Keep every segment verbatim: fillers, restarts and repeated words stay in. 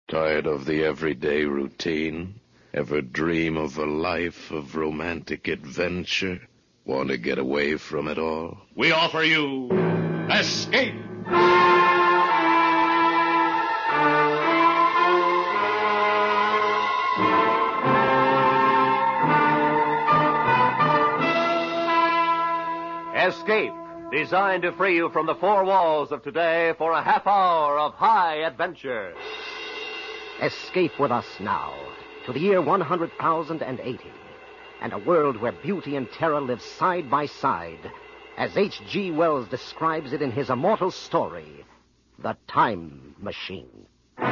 Tired of the everyday routine? Ever dream of a life of romantic adventure? Want to get away from it all? We offer you Escape! Escape, designed to free you from the four walls of today for a half hour of high adventure. Escape with us now to the year one hundred thousand eighty, and a world where beauty and terror live side by side, as H G Wells describes it in his immortal story, The Time Machine.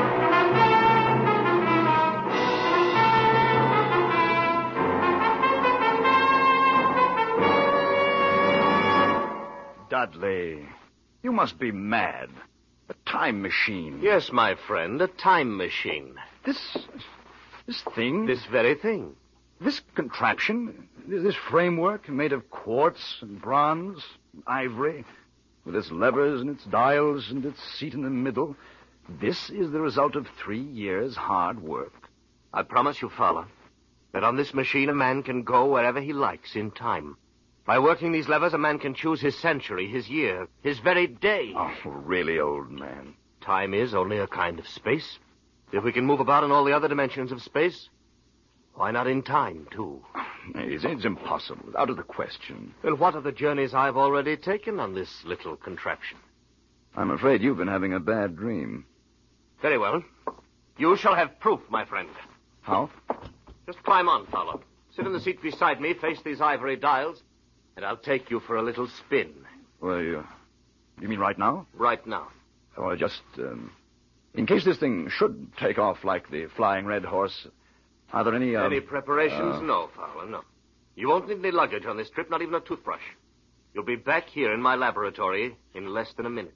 Dudley, you must be mad. A time machine. Yes, my friend, a time machine. This... this thing? This very thing. This contraption? This framework made of quartz and bronze, ivory, with its levers and its dials and its seat in the middle. This is the result of three years' hard work. I promise you, Fowler, that on this machine a man can go wherever he likes in time. By working these levers, a man can choose his century, his year, his very day. Oh, really, old man? Time is only a kind of space. If we can move about in all the other dimensions of space, why not in time, too? It's, it's impossible. Out of the question. Then what are the journeys I've already taken on this little contraption? I'm afraid you've been having a bad dream. Very well. You shall have proof, my friend. How? Just climb on, Fowler. Sit in the seat beside me, face these ivory dials, and I'll take you for a little spin. Well, you, you mean right now? Right now. Oh, just, um, in case this thing should take off like the flying red horse, are there any, um, Any preparations? Uh... No, Fowler, no. You won't need any luggage on this trip, not even a toothbrush. You'll be back here in my laboratory in less than a minute.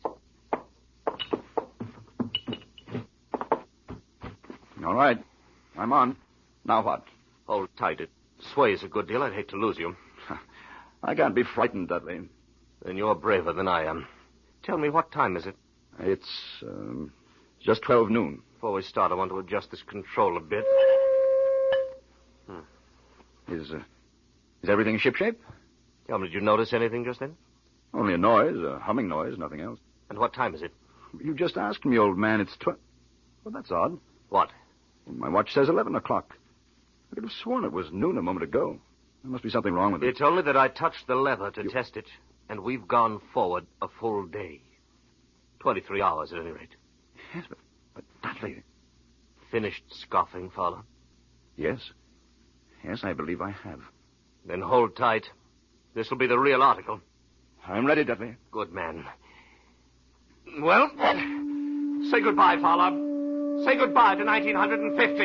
All right. I'm on. Now what? Hold tight. It sways a good deal. I'd hate to lose you. I can't be frightened, Dudley. Then you're braver than I am. Tell me, what time is it? It's, um, just twelve noon. Before we start, I want to adjust this control a bit. Hmm. Is, uh, is everything shipshape? Tell me, did you notice anything just then? Only a noise, a humming noise, nothing else. And what time is it? You just asked me, old man. It's twelve. Well, that's odd. What? Well, my watch says eleven o'clock. I could have sworn it was noon a moment ago. There must be something wrong with it. It's only that I touched the lever to you... test it, and we've gone forward a full day. Twenty-three hours, at any rate. Yes, but, but Dudley... Finished scoffing, Fowler? Yes. Yes, I believe I have. Then hold tight. This will be the real article. I'm ready, Dudley. Good man. Well, say goodbye, Fowler. Say goodbye to nineteen fifty.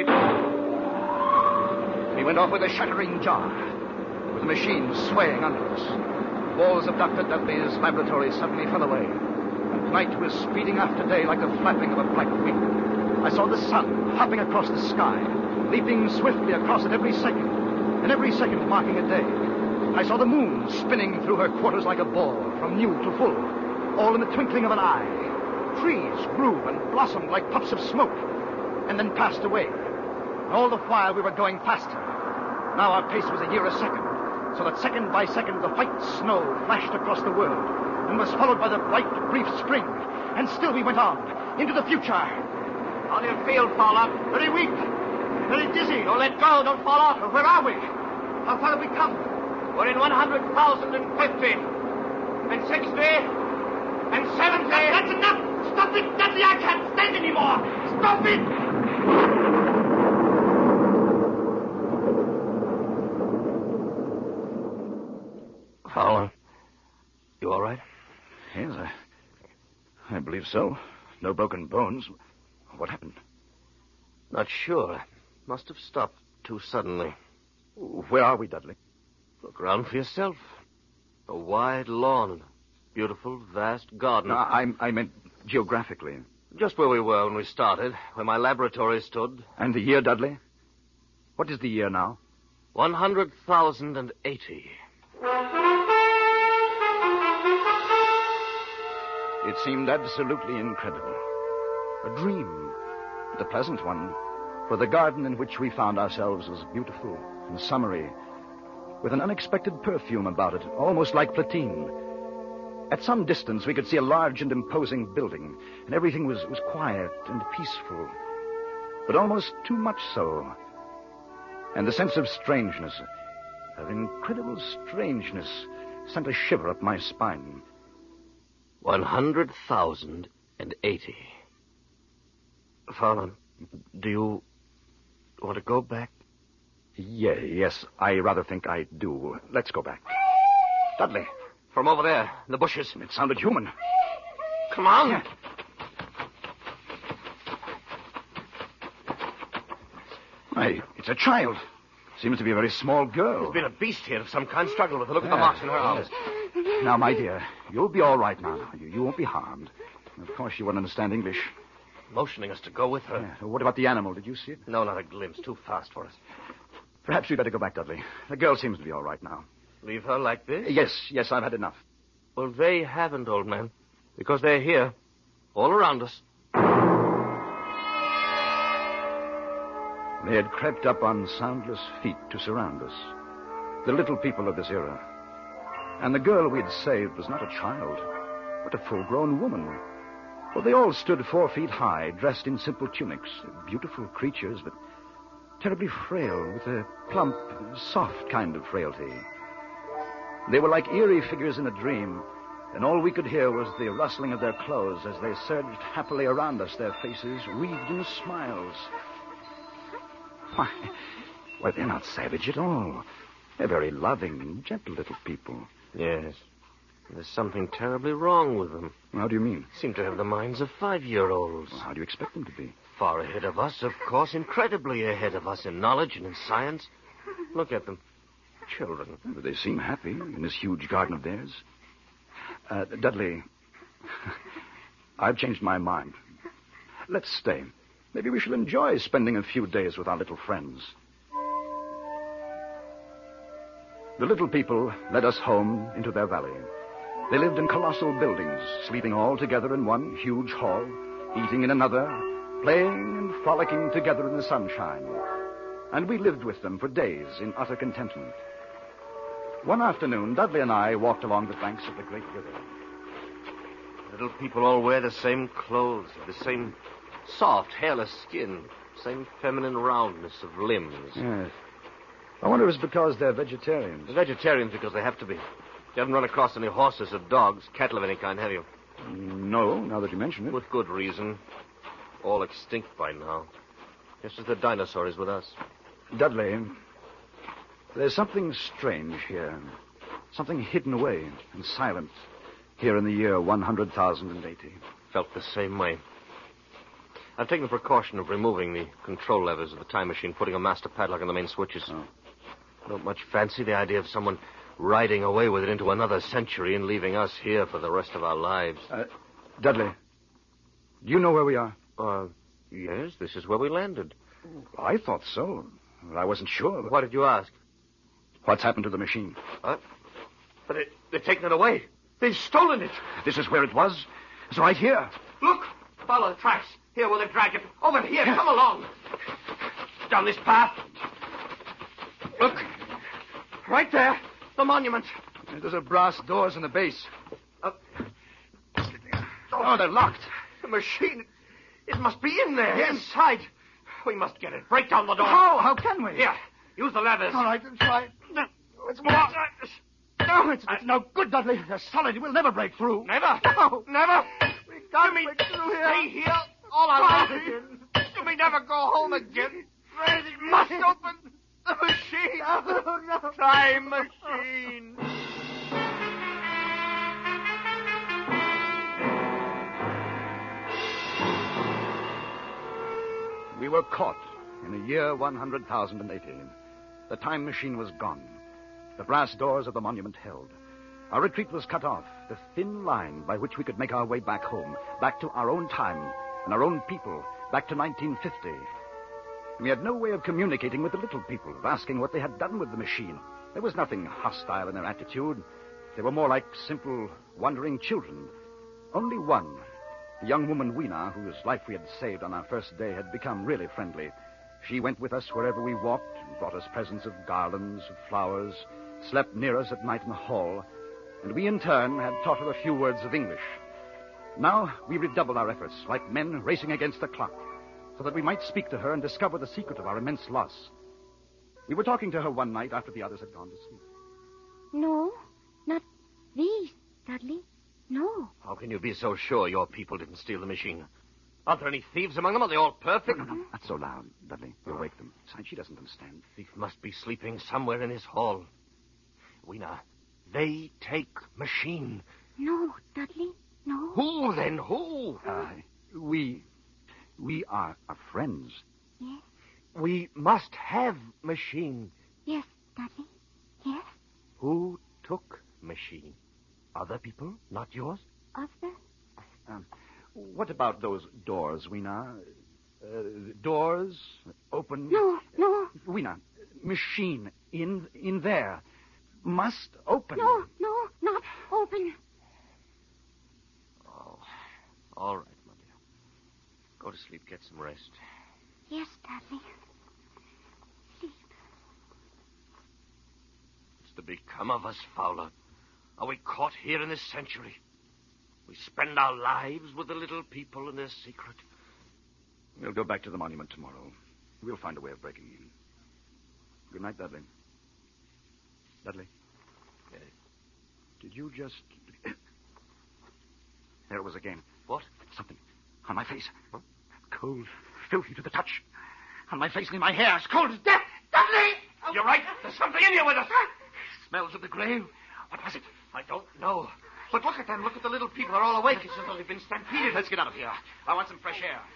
He went off with a shattering jar, with the machine swaying under us. The walls of Doctor Dudley's laboratory suddenly fell away, and night was speeding after day like the flapping of a black wing. I saw the sun hopping across the sky, leaping swiftly across it every second, and every second marking a day. I saw the moon spinning through her quarters like a ball, from new to full, all in the twinkling of an eye. Trees grew and blossomed like puffs of smoke, and then passed away. And all the while we were going faster. Now our pace was a year a second, so that second by second the white snow flashed across the world, and was followed by the bright, brief spring. And still we went on, into the future. How do you feel, Fowler? Very weak, very dizzy. Don't let go, don't fall off. Where are we? How far have we come? We're in one hundred thousand fifty, and sixty, and seventy. That, that's enough! Stop it, Dudley! I can't stand anymore! Stop it! Fowler, you all right? Yes, I, I believe so. No broken bones. What happened? Not sure. Must have stopped too suddenly. Where are we, Dudley? Look around for yourself. A wide lawn and a beautiful, vast garden. No, I, I meant geographically. Just where we were when we started, where my laboratory stood. And the year, Dudley? What is the year now? One hundred thousand eighty. It seemed absolutely incredible. A dream. but a pleasant one, for the garden in which we found ourselves was beautiful and summery, with an unexpected perfume about it, almost like Platine. At some distance, we could see a large and imposing building, and everything was, was quiet and peaceful, but almost too much so. And the sense of strangeness, of incredible strangeness, sent a shiver up my spine. One hundred thousand and eighty. Fallon, do you want to go back? Yeah, yes, I rather think I do. Let's go back. Dudley. From over there, in the bushes. It sounded human. Come on. Yeah. Why, it's a child. Seems to be a very small girl. There's been a beast here of some kind struggled with her. Look at the marks in her arms. Now, my dear, you'll be all right now. You, you won't be harmed. Of course, you won't understand English. Motioning us to go with her. Yeah. What about the animal? Did you see it? No, not a glimpse. Too fast for us. Perhaps we'd better go back, Dudley. The girl seems to be all right now. Leave her like this? Yes, yes, I've had enough. Well, they haven't, old man. Because they're here. All around us. They had crept up on soundless feet to surround us. The little people of this era. And the girl we'd saved was not a child, but a full-grown woman. Well, they all stood four feet high, dressed in simple tunics. Beautiful creatures, but terribly frail, with a plump, soft kind of frailty. They were like eerie figures in a dream, and all we could hear was the rustling of their clothes as they surged happily around us, their faces wreathed in smiles. Why, why, they're not savage at all. They're very loving, gentle little people. Yes. There's something terribly wrong with them. How do you mean? Seem to have the minds of five-year-olds. Well, how do you expect them to be? Far ahead of us, of course, incredibly ahead of us in knowledge and in science. Look at them. Children. But they seem happy in this huge garden of theirs. Uh, Dudley, I've changed my mind. Let's stay. Maybe we shall enjoy spending a few days with our little friends. The little people led us home into their valley. They lived in colossal buildings, sleeping all together in one huge hall, eating in another, playing and frolicking together in the sunshine. And we lived with them for days in utter contentment. One afternoon, Dudley and I walked along the banks of the great river. Little people all wear the same clothes, the same soft, hairless skin, same feminine roundness of limbs. Yes. I wonder if it's because they're vegetarians. They're vegetarians because they have to be. You haven't run across any horses or dogs, cattle of any kind, have you? No, now that you mention it. With good reason. All extinct by now. Just as the dinosaur is with us. Dudley, there's something strange here. Something hidden away and silent here in the year one hundred thousand eighty. Felt the same way. I've taken the precaution of removing the control levers of the time machine, putting a master padlock on the main switches. Oh. Don't much fancy the idea of someone riding away with it into another century and leaving us here for the rest of our lives. Uh, Dudley, do you know where we are? Uh, yes, this is where we landed. I thought so. I wasn't sure. But... Why did you ask? What's happened to the machine? What? But it, they've taken it away. They've stolen it. This is where it was. It's right here. Look, follow the tracks. Here where they dragged it. Over here, come along. Down this path. Look, right there, the monument. There's a brass doors in the base. Uh, oh, they're locked. The machine, it must be in there, yes. Inside. We must get it. Break down the door. How? How can we? Here, use the levers. All right, let's try. It's more. No, it's, it's no good, Dudley. They're solid. We'll never break through. Never? No. Never? We can't me break through here. Stay here all our lives. Do we never go home again? It must open the machine. No, no. Time machine. We were caught in the year one hundred thousand eighty. The time machine was gone. The brass doors of the monument held. Our retreat was cut off, the thin line by which we could make our way back home, back to our own time and our own people, back to nineteen fifty. We had no way of communicating with the little people, of asking what they had done with the machine. There was nothing hostile in their attitude. They were more like simple, wandering children. Only one, The young woman, Weena, whose life we had saved on our first day, had become really friendly. She went with us wherever we walked and brought us presents of garlands, of flowers, slept near us at night in the hall, and we, in turn, had taught her a few words of English. Now we redoubled our efforts, like men racing against the clock, so that we might speak to her and discover the secret of our immense loss. We were talking to her one night after the others had gone to sleep. No, not these, Dudley. No. How can you be so sure your people didn't steal the machine? Aren't there any thieves among them? Are they all perfect? No, no, no, not so loud, Dudley. You'll wake them. Besides, she doesn't understand. Thief must be sleeping somewhere in this hall. Weena, they take machine. No, Dudley, no. Who, then? Who? Uh, we... we are, are friends. Yes, We must have machine. yes, Dudley, yes. Who took machine? Other people, not yours? Other? Um, what about those doors, Weena? Uh, doors open... No, no, Weena, machine in in there. Must open. no, no, not open. Oh, all right, my dear. Go to sleep, get some rest. Yes, Dudley. Sleep. What's to become of us, Fowler? Are we caught here in this century? We spend our lives with the little people and their secret. We'll go back to the monument tomorrow. We'll find a way of breaking in. Good night, Dudley. Dudley. Yes. Did you just... There it was again. What? Something on my face. Huh? Cold, filthy to the touch. On my face and in my hair. It's cold as death. Dudley! Oh. You're right. There's something in here with us. Smells of the grave. What was it? I don't know. But look at them. Look at the little people. They're all awake. It's as though they've been stampeded. Let's get out of here. I want some fresh air.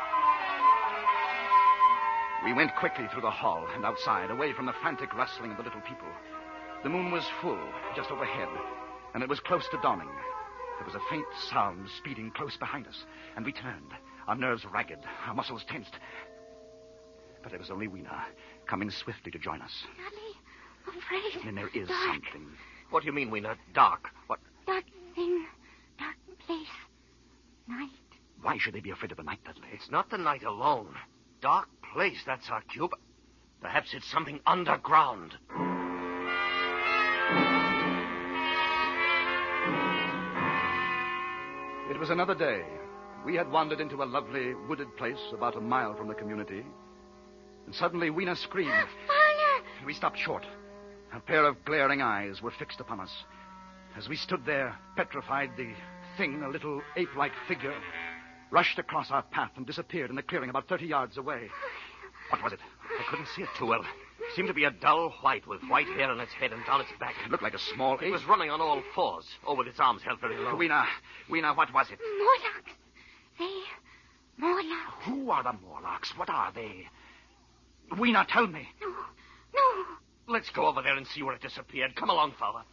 We went quickly through the hall and outside, away from the frantic rustling of the little people. The moon was full, just overhead, and it was close to dawning. There was a faint sound speeding close behind us, and we turned, our nerves ragged, our muscles tensed. But it was only Weena, coming swiftly to join us. Dudley, I'm afraid. And then there is Dark. something. What do you mean, Weena? Dark? What? Dark thing, dark place, night. Why should they be afraid of the night, Dudley? It's not the night alone. Dark place, that's our cue. But perhaps it's something underground. It was another day. We had wandered into a lovely wooded place about a mile from the community. And suddenly Weena screamed. Fire! We stopped short. A pair of glaring eyes were fixed upon us. As we stood there, petrified, the thing, a little ape-like figure, rushed across our path and disappeared in the clearing about thirty yards away. What was it? I couldn't see it too well. It seemed to be a dull white with white hair on its head and down its back. It looked like a small It ape. was running on all fours, or with its arms held very low. Weena, Weena, what was it? Morlocks. They, Morlocks. Who are the Morlocks? What are they? Weena, tell me. No, no. Let's go over there and see where it disappeared. Come along, fella.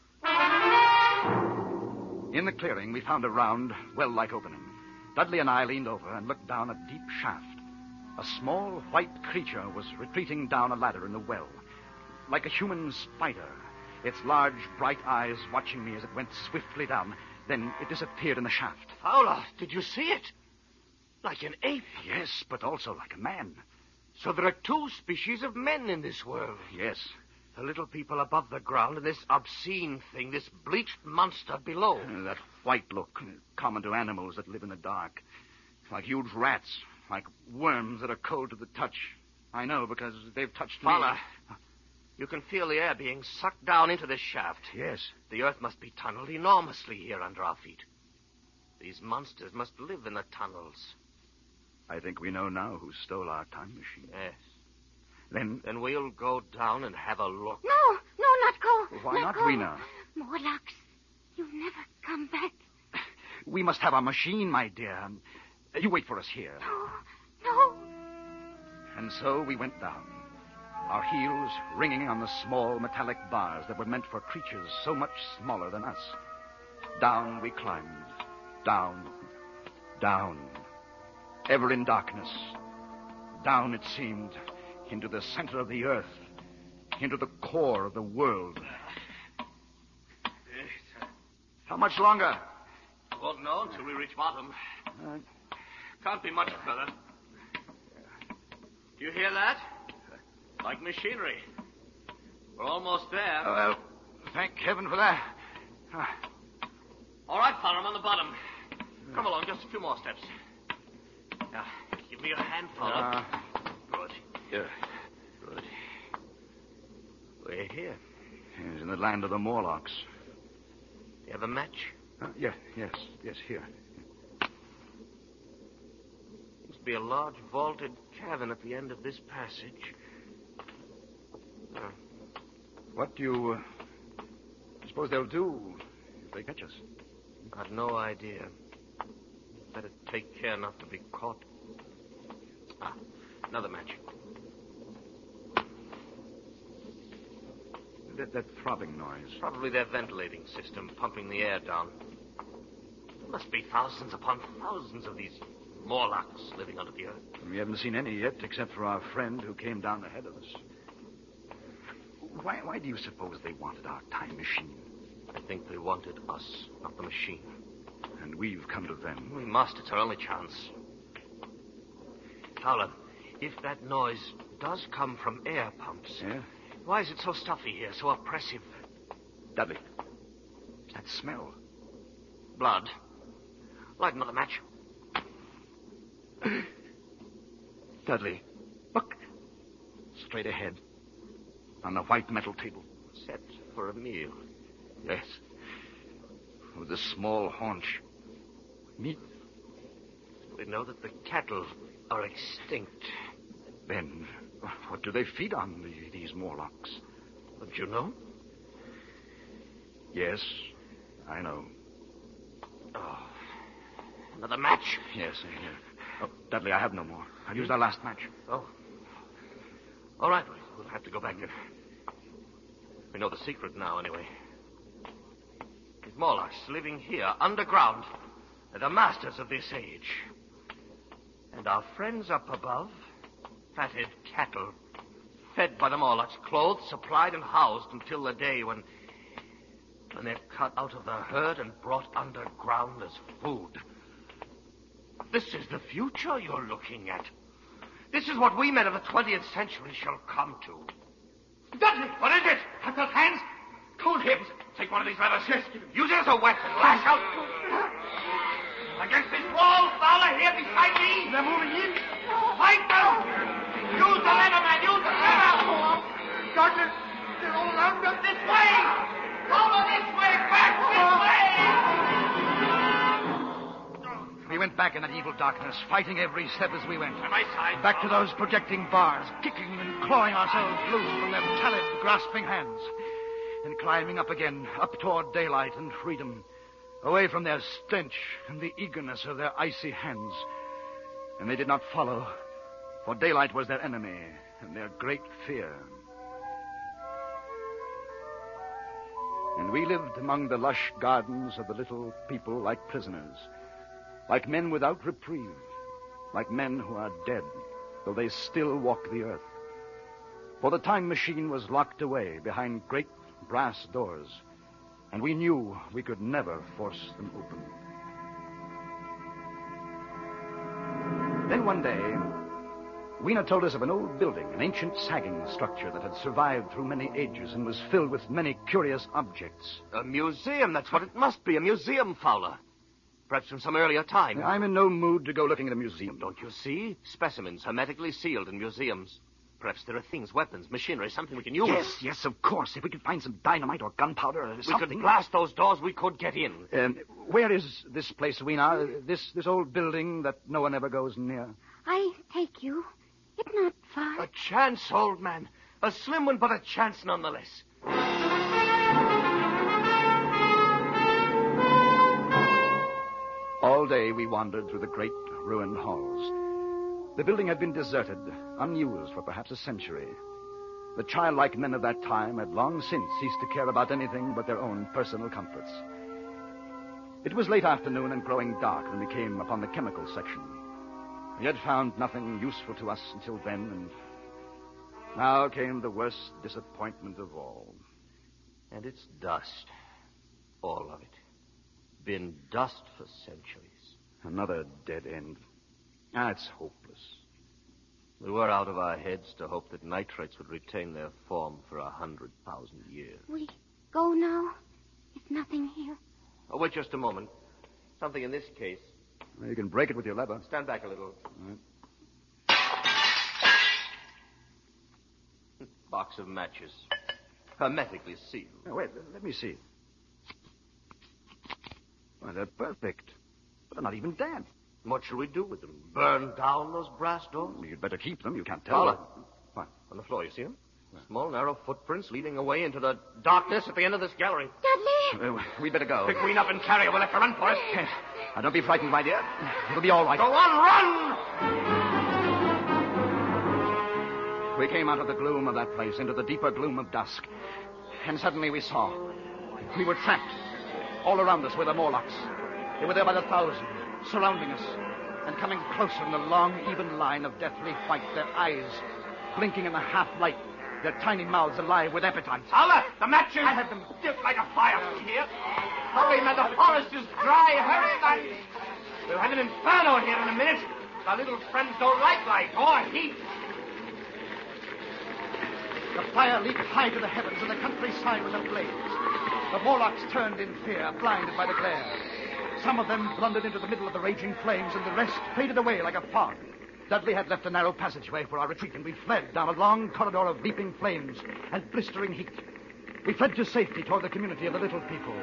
In the clearing, we found a round, well-like opening. Dudley and I leaned over and looked down a deep shaft. A small white creature was retreating down a ladder in the well, like a human spider, its large, bright eyes watching me as it went swiftly down. Then it disappeared in the shaft. Fowler, did you see it? Like an ape. Yes, but also like a man. So there are two species of men in this world. Yes. The little people above the ground and this obscene thing, this bleached monster below. Uh, that white look, common to animals that live in the dark. Like huge rats, like worms that are cold to the touch. I know, because they've touched me. Fowler, you can feel the air being sucked down into this shaft. Yes. The earth must be tunneled enormously here under our feet. These monsters must live in the tunnels. I think we know now who stole our time machine. Yes. Then... Then we'll go down and have a look. No, no, not go. Why not, go. Weena? Morlocks, you'll never come back. We must have our machine, my dear. You wait for us here. No, no. And so we went down, our heels ringing on the small metallic bars that were meant for creatures so much smaller than us. Down we climbed, down, down, ever in darkness. Down, it seemed, into the center of the earth, into the core of the world. How much longer? Won't know until we reach bottom. Uh, Can't be much further. Do you hear that? Like machinery. We're almost there. oh, well, thank heaven for that. Uh, All right, Father, I'm on the bottom. Come along, just a few more steps. Now, give me your hand, Father. Uh, Good. yeah. Good. We're here. He's in the land of the Morlocks. Do you have a match? Uh, yeah, yes, yes, here. Seems to be a large vaulted cavern at the end of this passage. Uh, What do you uh, suppose they'll do if they catch us? I've no idea. Better take care not to be caught. Ah, another match. That, that throbbing noise. Probably their ventilating system pumping the air down. There must be thousands upon thousands of these Morlocks living under the earth. We haven't seen any yet, except for our friend who came down ahead of us. Why, why do you suppose they wanted our time machine? I think they wanted us, not the machine. And we've come to them. We must. It's our only chance. Fowler, if that noise does come from air pumps, Yeah? why is it so stuffy here, so oppressive? Dudley, it's that smell. Blood. Light another match. Dudley, look. Straight ahead. On the white metal table. Set for a meal. Yes. With a small haunch. Meat. We know that the cattle are extinct. Then, what do they feed on, the, these Morlocks? Don't you know? Yes, I know. Oh, another match. Yes, here. Oh, Dudley, I have no more. I've used our last match. Oh. All right, we'll have to go back there. We know the secret now, anyway. These Morlocks living here, underground, are the masters of this age. And our friends up above, fatted cattle, fed by the Morlocks, clothed, supplied, and housed until the day when, when they're cut out of the herd and brought underground as food. This is the future you're looking at. This is what we men of the twentieth century shall come to. Dudley, what is it? I've got hands. Cold hips. Take one of these levers. Yes. Use it as a weapon. Lash out. Against this wall, Fowler, here beside me. They're moving in. Fight them. Use the lever, man. Use the lever. Dudley, they're all around us. This way. Over this way. Back this way. We went back in that evil darkness, fighting every step as we went. To my side. Back to those projecting bars, kicking and clawing ourselves loose from their taloned, grasping hands. And climbing up again, up toward daylight and freedom, away from their stench and the eagerness of their icy hands. And they did not follow, for daylight was their enemy and their great fear. And we lived among the lush gardens of the little people like prisoners, like men without reprieve, like men who are dead, though they still walk the earth. For the time machine was locked away behind great brass doors, and we knew we could never force them open. Then one day, Weena told us of an old building, an ancient sagging structure that had survived through many ages and was filled with many curious objects. A museum, that's what it must be, a museum, Fowler. Perhaps from some earlier time. I'm in no mood to go looking at a museum. Don't you see? Specimens hermetically sealed in museums. Perhaps there are things, weapons, machinery, something we can use. Yes, yes, of course. If we could find some dynamite or gunpowder or we something. could blast those doors, we could get in. Um, where is this place, Weena? This this old building that no one ever goes near? I take you. It's not far. A chance, old man. A slim one, but a chance nonetheless. All day we wandered through the great ruined halls. The building had been deserted, unused for perhaps a century. The childlike men of that time had long since ceased to care about anything but their own personal comforts. It was late afternoon and growing dark when we came upon the chemical section. We had found nothing useful to us until then, and now came the worst disappointment of all. And it's dust. All of it. Been dust for centuries. Another dead end. Ah, it's hopeless. We were out of our heads to hope that nitrates would retain their form for a hundred thousand years. We go now? There's nothing here. Oh, wait just a moment. Something in this case. Well, you can break it with your lever. Stand back a little. Right. Box of matches. Hermetically sealed. Now, wait, let me see. Well, they're perfect. But they're not even damp. What shall we do with them? Burn down those brass doors? Well, you'd better keep them. You can't tell. Paula. What? On the floor, you see them? Small, narrow footprints leading away into the darkness at the end of this gallery. Dudley! Uh, we'd better go. Pick Ween up and carry her. We'll have to run for it. Now, don't be frightened, my dear. It'll be all right. Go on, run! We came out of the gloom of that place into the deeper gloom of dusk. And suddenly we saw. We were trapped. All around us were the Morlocks. They were there by the thousand, surrounding us, and coming closer in a long, even line of deathly white, their eyes blinking in the half-light, their tiny mouths alive with appetite. Paula, the matches! I have them. Just like a fire here. Hurry, man, the forest is dry. Hurry, man. We'll have an inferno here in a minute. Our little friends don't like light or heat. The fire leaped high to the heavens, and the countryside was ablaze. The Morlocks turned in fear, blinded by the glare. Some of them blundered into the middle of the raging flames, and the rest faded away like a fog. Dudley had left a narrow passageway for our retreat, and we fled down a long corridor of leaping flames and blistering heat. We fled to safety toward the community of the little people.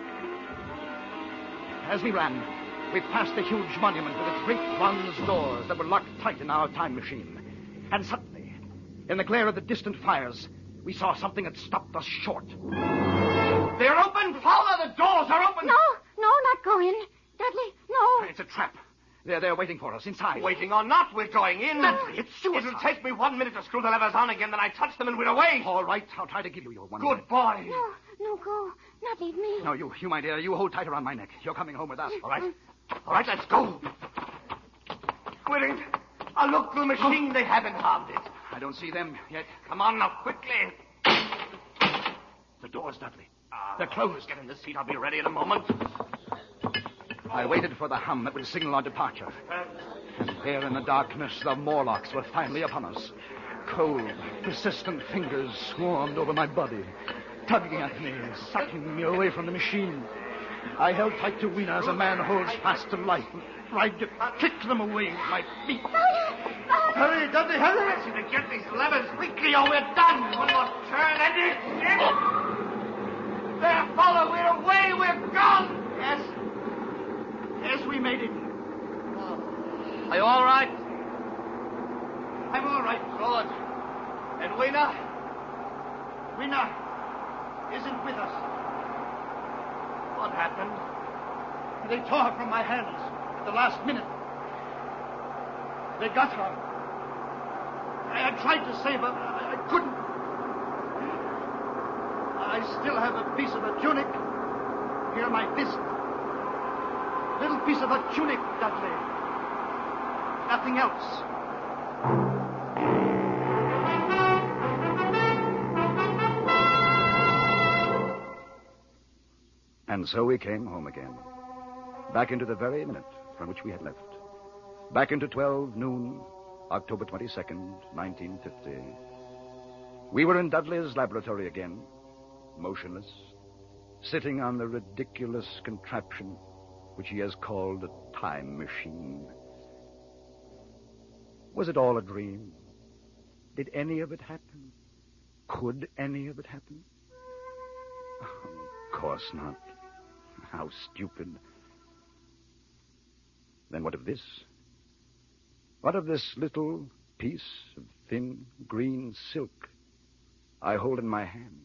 As we ran, we passed the huge monument with its great bronze doors that were locked tight in our time machine. And suddenly, in the glare of the distant fires, we saw something that stopped us short. They're open, Paula. The doors are open. No, no, not go in. Dudley, no. It's a trap. They're there waiting for us inside. Waiting or not, we're going in. Dudley, it's suicide. It'll take me one minute to screw the levers on again, then I touch them and we're away. All right, I'll try to give you your one Good minute. boy. No, no, go. Not leave me. No, you, you, my dear, you hold tight around my neck. You're coming home with us. All right. All right, let's go. We're in. I'll look through the machine. They haven't harmed it. I don't see them yet. Come on now, quickly. The doors, Dudley. Ah, They're closed. Get in the seat. I'll be ready in a moment. I waited for the hum that would signal our departure. And there in the darkness, the Morlocks were finally upon us. Cold, persistent fingers swarmed over my body, tugging at me, sucking me away from the machine. I held tight to Weena as a man holds fast to life, and tried to kick them away with my feet. Hurry, Dudley, hurry! I to get these levers quickly or we're done. One more turn and it's in. There, Paula, we're away. We're gone. Yes. Yes, we made it. Are you all right? I'm all right. Good. And Weena? Weena isn't with us. What happened? They tore her from my hands at the last minute. They got her. I had tried to save her. I, I couldn't. I still have a piece of her tunic here, my fist. Little piece of her tunic, Dudley. Nothing else. And so we came home again. Back into the very minute from which we had left. Back into twelve noon, October twenty-second, nineteen fifty. We were in Dudley's laboratory again, motionless, sitting on the ridiculous contraption which he has called a time machine. Was it all a dream? Did any of it happen? Could any of it happen? Oh, of course not. How stupid. Then what of this? What of this little piece of thin green silk I hold in my hand?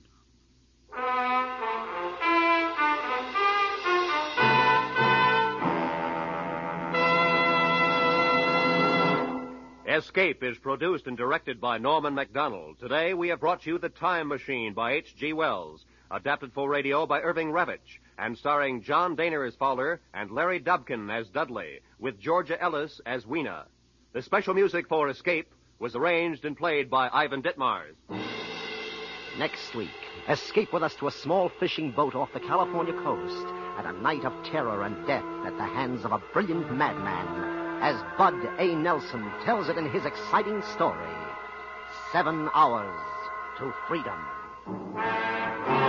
Escape is produced and directed by Norman Macdonald. Today we have brought you The Time Machine by H G Wells, adapted for radio by Irving Ravitch, and starring John Daner as Fowler and Larry Dobkin as Dudley, with Georgia Ellis as Weena. The special music for Escape was arranged and played by Ivan Ditmars. Next week, Escape with us to a small fishing boat off the California coast and a night of terror and death at the hands of a brilliant madman, as Bud A. Nelson tells it in his exciting story, Seven Hours to Freedom.